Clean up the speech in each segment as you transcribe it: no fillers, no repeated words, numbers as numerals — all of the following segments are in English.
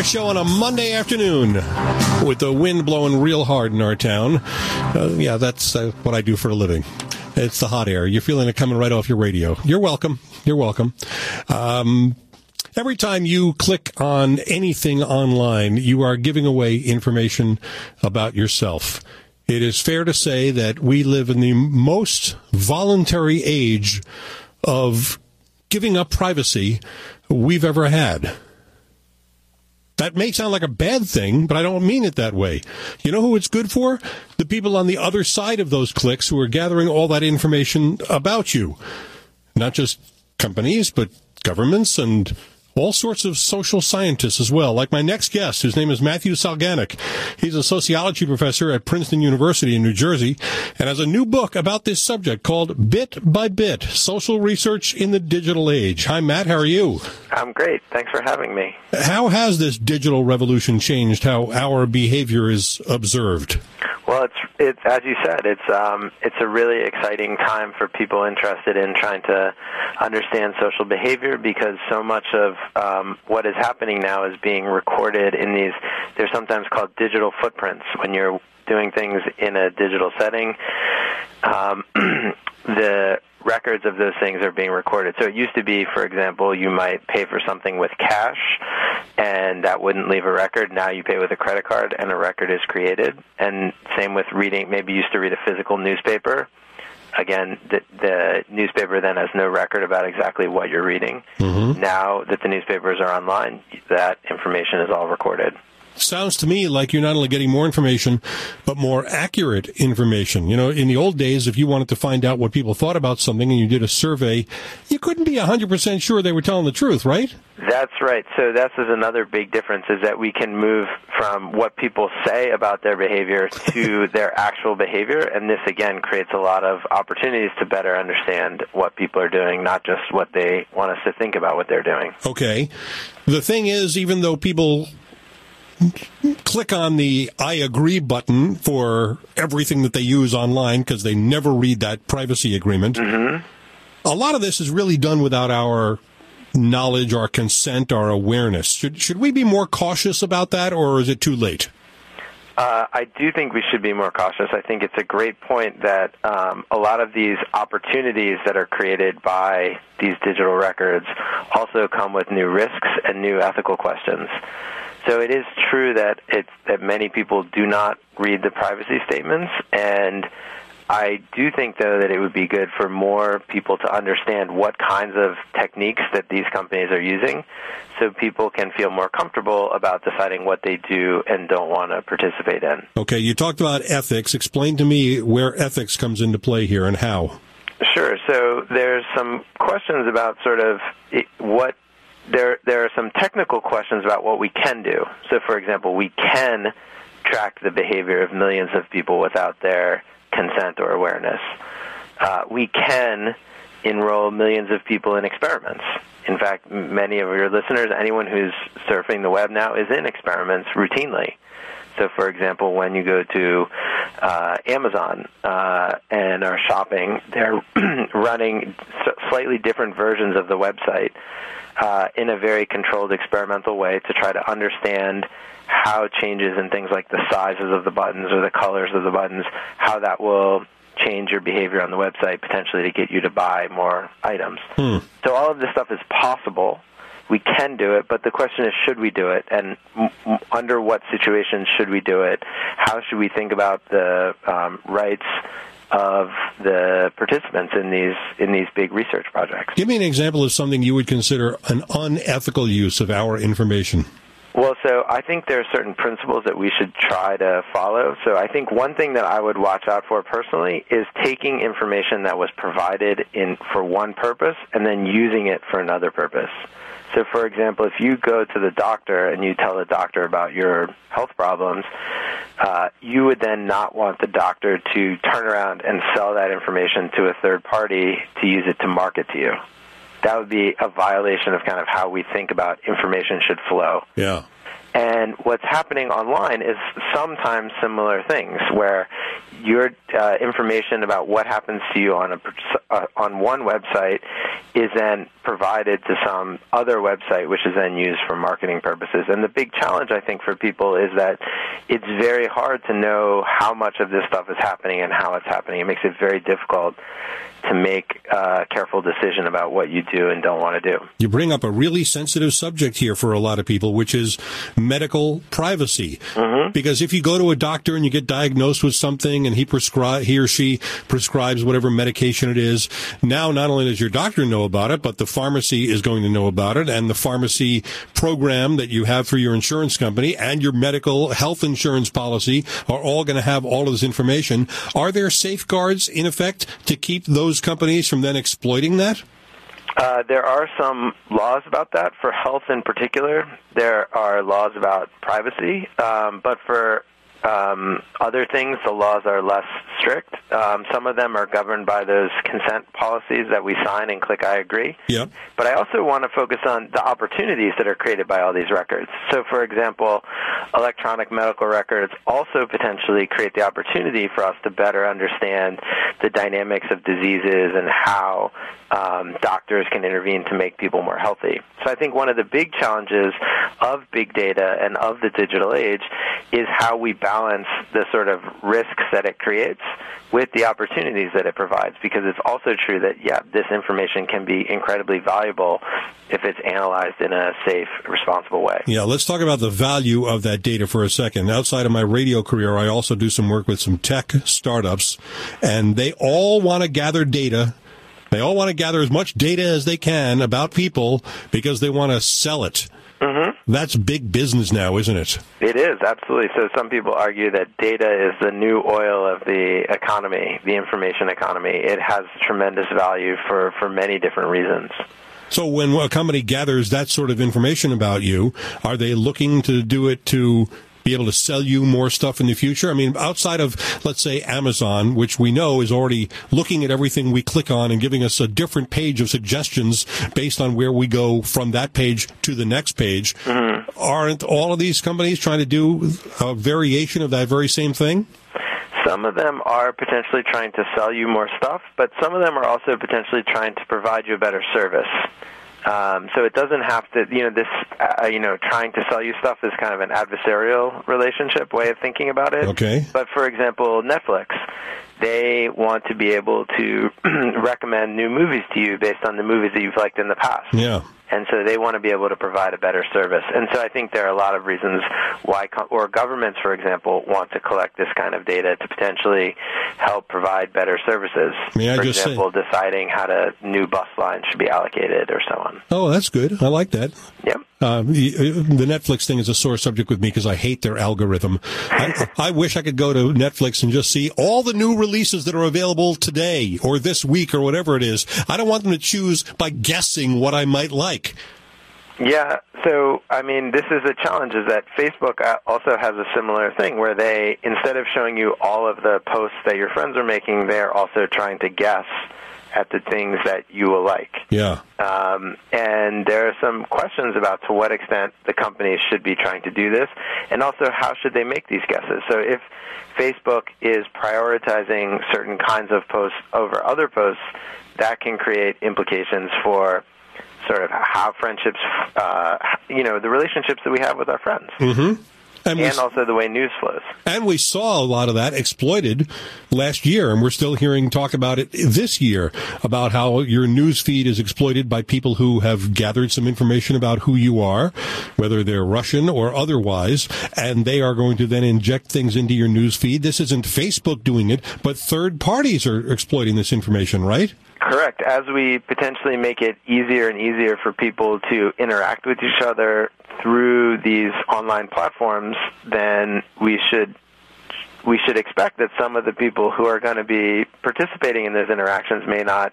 show on a Monday afternoon with the wind blowing real hard in our town. That's what I do for a living. It's the hot air. You're feeling it coming right off your radio. You're welcome. You're welcome. Every time you click on anything online, you are giving away information about yourself. It is fair to say that we live in the most voluntary age of giving up privacy we've ever had. That may sound like a bad thing, but I don't mean it that way. You know who it's good for? The people on the other side of those clicks who are gathering all that information about you. Not just companies, but governments and all sorts of social scientists as well, like my next guest, whose name is Matthew Salganik. He's a sociology professor at Princeton University in New Jersey and has a new book about this subject called Bit by Bit, Social Research in the Digital Age. Hi, Matt. How are you? I'm great. Thanks for having me. How has this digital revolution changed how our behavior is observed? Well, it's as you said, it's a really exciting time for people interested in trying to understand social behavior, because so much of what is happening now is being recorded in these. They're sometimes called digital footprints. When you're doing things in a digital setting, the records of those things are being recorded. So it used to be, for example, you might pay for something with cash, and that wouldn't leave a record. Now you pay with a credit card, and a record is created. And same with reading. Maybe you used to read a physical newspaper. Again, the newspaper then has no record about exactly what you're reading. Mm-hmm. Now that the newspapers are online, that information is all recorded. Sounds to me like you're not only getting more information, but more accurate information. You know, in the old days, if you wanted to find out what people thought about something and you did a survey, you couldn't be 100% sure they were telling the truth, right? That's right. So this is another big difference, is that we can move from what people say about their behavior to their actual behavior. And this, again, creates a lot of opportunities to better understand what people are doing, not just what they want us to think about what they're doing. Okay. The thing is, even though people click on the I agree button for everything that they use online because they never read that privacy agreement, mm-hmm. A lot of this is really done without our knowledge, our consent, our awareness. Should we be more cautious about that, or is it too late? I do think we should be more cautious. I think it's a great point that a lot of these opportunities that are created by these digital records also come with new risks and new ethical questions. So it is true that many people do not read the privacy statements, and I do think, though, that it would be good for more people to understand what kinds of techniques that these companies are using, so people can feel more comfortable about deciding what they do and don't want to participate in. Okay, you talked about ethics. Explain to me where ethics comes into play here and how. Sure. So there's some questions about sort of what there are some technical questions about what we can do. So, for example, we can track the behavior of millions of people without their consent or awareness. We can enroll millions of people in experiments. In fact, many of your listeners, anyone who's surfing the web now, is in experiments routinely. So, for example, when you go to Amazon and are shopping, they're running slightly different versions of the website in a very controlled experimental way to try to understand how changes in things like the sizes of the buttons or the colors of the buttons, how that will change your behavior on the website, potentially to get you to buy more items. So all of this stuff is possible. We can do it, but the question is, should we do it? And under what situations should we do it? How should we think about the rights of the participants in these big research projects? Give me an example of something you would consider an unethical use of our information. Well, so I think there are certain principles that we should try to follow. So I think one thing that I would watch out for personally is taking information that was provided for one purpose and then using it for another purpose. So, for example, if you go to the doctor and you tell the doctor about your health problems, you would then not want the doctor to turn around and sell that information to a third party to use it to market to you. That would be a violation of kind of how we think about information should flow. Yeah. And what's happening online is sometimes similar things, where your information about what happens to you on one website is then provided to some other website, which is then used for marketing purposes. And the big challenge, I think, for people is that it's very hard to know how much of this stuff is happening and how it's happening. It makes it very difficult to make a careful decision about what you do and don't want to do. You bring up a really sensitive subject here for a lot of people, which is medical privacy. Mm-hmm. Because if you go to a doctor and you get diagnosed with something and he or she prescribes whatever medication it is, now not only does your doctor know about it, but the pharmacy is going to know about it, and the pharmacy program that you have for your insurance company and your medical health insurance policy are all going to have all of this information. Are there safeguards in effect to keep those companies from then exploiting that? There are some laws about that. For health in particular, there are laws about privacy, but for other things, the laws are less strict. Some of them are governed by those consent policies that we sign and click I agree. Yep. But I also want to focus on the opportunities that are created by all these records. So, for example, electronic medical records also potentially create the opportunity for us to better understand the dynamics of diseases and how doctors can intervene to make people more healthy. So I think one of the big challenges of big data and of the digital age is how we balance the sort of risks that it creates with the opportunities that it provides, because it's also true that, this information can be incredibly valuable if it's analyzed in a safe, responsible way. Yeah, let's talk about the value of that data for a second. Outside of my radio career, I also do some work with some tech startups, and they all want to gather data. They all want to gather as much data as they can about people because they want to sell it. Mm-hmm. That's big business now, isn't it? It is, absolutely. So some people argue that data is the new oil of the economy, the information economy. It has tremendous value for many different reasons. So when a company gathers that sort of information about you, are they looking to do it to be able to sell you more stuff in the future? I mean, outside of, let's say, Amazon, which we know is already looking at everything we click on and giving us a different page of suggestions based on where we go from that page to the next page, aren't all of these companies trying to do a variation of that very same thing? Some of them are potentially trying to sell you more stuff, but some of them are also potentially trying to provide you a better service. So it doesn't have to, trying to sell you stuff is kind of an adversarial relationship way of thinking about it. Okay. But for example, Netflix, they want to be able to recommend new movies to you based on the movies that you've liked in the past. Yeah. And so they want to be able to provide a better service. And so I think there are a lot of reasons why, or governments, for example, want to collect this kind of data to potentially help provide better services. For example, deciding how new bus lines should be allocated or so on. Oh, that's good. I like that. Yep. The Netflix thing is a sore subject with me because I hate their algorithm. I wish I could go to Netflix and just see all the new releases that are available today or this week or whatever it is. I don't want them to choose by guessing what I might like. Yeah, so, I mean, this is a challenge, is that Facebook also has a similar thing where they, instead of showing you all of the posts that your friends are making, they're also trying to guess at the things that you will like. Yeah. And there are some questions about to what extent the companies should be trying to do this, and also how should they make these guesses. So if Facebook is prioritizing certain kinds of posts over other posts, that can create implications for sort of how friendships, the relationships that we have with our friends. Mm-hmm. And also the way news flows. And we saw a lot of that exploited last year, and we're still hearing talk about it this year, about how your news feed is exploited by people who have gathered some information about who you are, whether they're Russian or otherwise, and they are going to then inject things into your news feed. This isn't Facebook doing it, but third parties are exploiting this information, right? Correct. As we potentially make it easier and easier for people to interact with each other through these online platforms, then we should expect that some of the people who are going to be participating in those interactions may not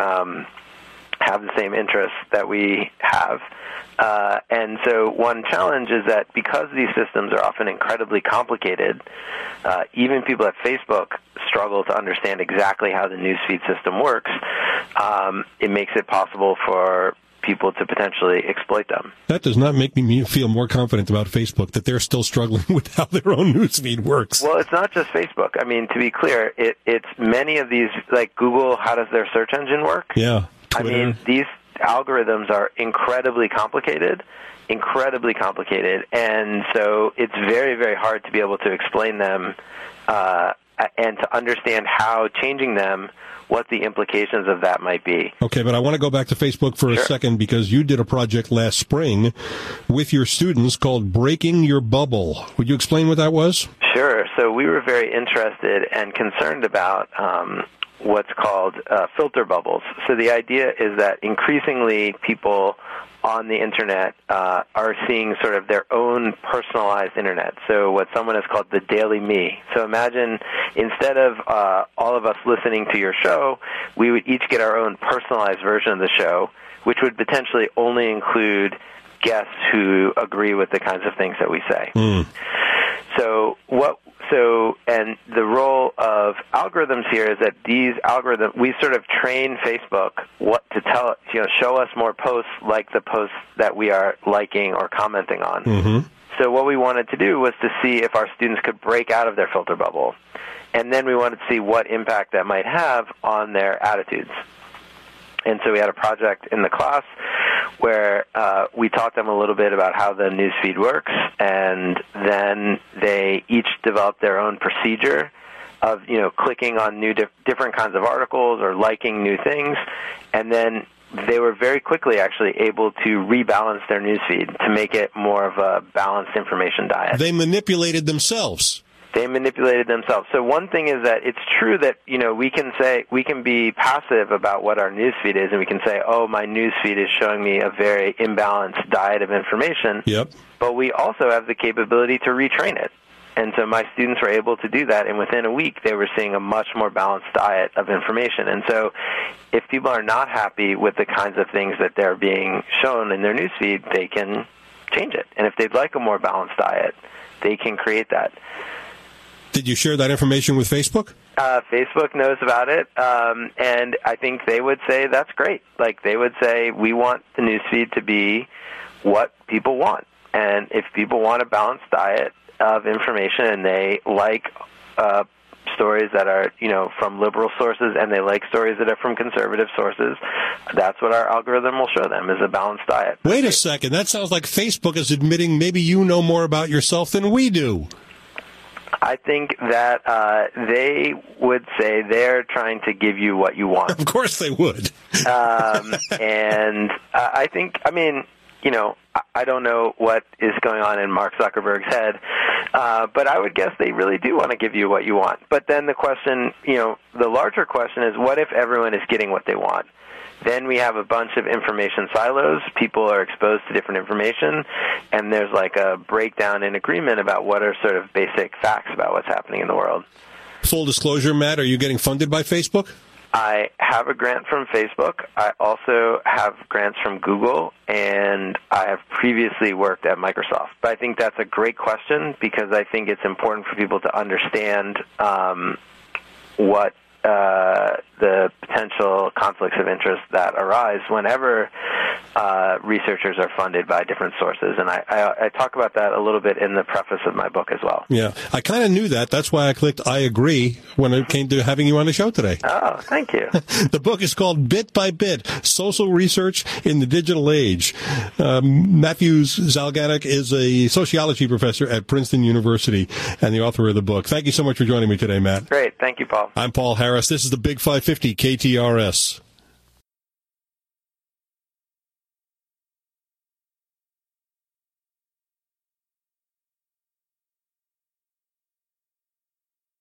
have the same interests that we have. And so one challenge is that because these systems are often incredibly complicated, even people at Facebook struggle to understand exactly how the newsfeed system works. It makes it possible for people to potentially exploit them. That does not make me feel more confident about Facebook, that they're still struggling with how their own newsfeed works. Well, it's not just Facebook. I mean, to be clear, it's many of these, like Google, how does their search engine work? Yeah. Twitter. I mean, these algorithms are incredibly complicated, and so it's very, very hard to be able to explain them and to understand how changing them, what the implications of that might be. Okay, but I want to go back to Facebook for a second, because you did a project last spring with your students called Breaking Your Bubble. Would you explain what that was? Sure. So we were very interested and concerned about what's called filter bubbles. So the idea is that increasingly people on the internet are seeing sort of their own personalized internet. So what someone has called the daily me. So imagine instead of all of us listening to your show, we would each get our own personalized version of the show, which would potentially only include guests who agree with the kinds of things that we say. And the role of algorithms here is that these algorithms, we sort of train Facebook what to tell, show us more posts like the posts that we are liking or commenting on. Mm-hmm. So what we wanted to do was to see if our students could break out of their filter bubble. And then we wanted to see what impact that might have on their attitudes. And so we had a project in the class where we taught them a little bit about how the newsfeed works, and then they each developed their own procedure of, clicking on different kinds of articles or liking new things, and then they were very quickly actually able to rebalance their newsfeed to make it more of a balanced information diet. They manipulated themselves. They manipulated themselves. So one thing is that it's true that, we can be passive about what our newsfeed is, and we can say, oh, my newsfeed is showing me a very imbalanced diet of information. Yep. But we also have the capability to retrain it. And so my students were able to do that, and within a week they were seeing a much more balanced diet of information. And so if people are not happy with the kinds of things that they're being shown in their newsfeed, they can change it. And if they'd like a more balanced diet, they can create that. Did you share that information with Facebook? Facebook knows about it, and I think they would say that's great. Like, they would say, we want the newsfeed to be what people want. And if people want a balanced diet of information and they like stories that are, from liberal sources and they like stories that are from conservative sources, that's what our algorithm will show them, is a balanced diet. Wait a second. That sounds like Facebook is admitting maybe you know more about yourself than we do. I think that they would say they're trying to give you what you want. Of course they would. And I think, I don't know what is going on in Mark Zuckerberg's head, but I would guess they really do want to give you what you want. But then the question, the larger question is, what if everyone is getting what they want? Then we have a bunch of information silos. People are exposed to different information, and there's like a breakdown in agreement about what are sort of basic facts about what's happening in the world. Full disclosure, Matt, are you getting funded by Facebook? I have a grant from Facebook. I also have grants from Google, and I have previously worked at Microsoft. But I think that's a great question, because I think it's important for people to understand what the potential conflicts of interest that arise whenever researchers are funded by different sources. And I talk about that a little bit in the preface of my book as well. Yeah, I kind of knew that. That's why I clicked I agree when it came to having you on the show today. Oh, thank you. The book is called Bit by Bit, Social Research in the Digital Age. Matthews Zalganik is a sociology professor at Princeton University and the author of the book. Thank you so much for joining me today, Matt. Great. Thank you, Paul. I'm Paul Harris. This is the Big 550 KTRS.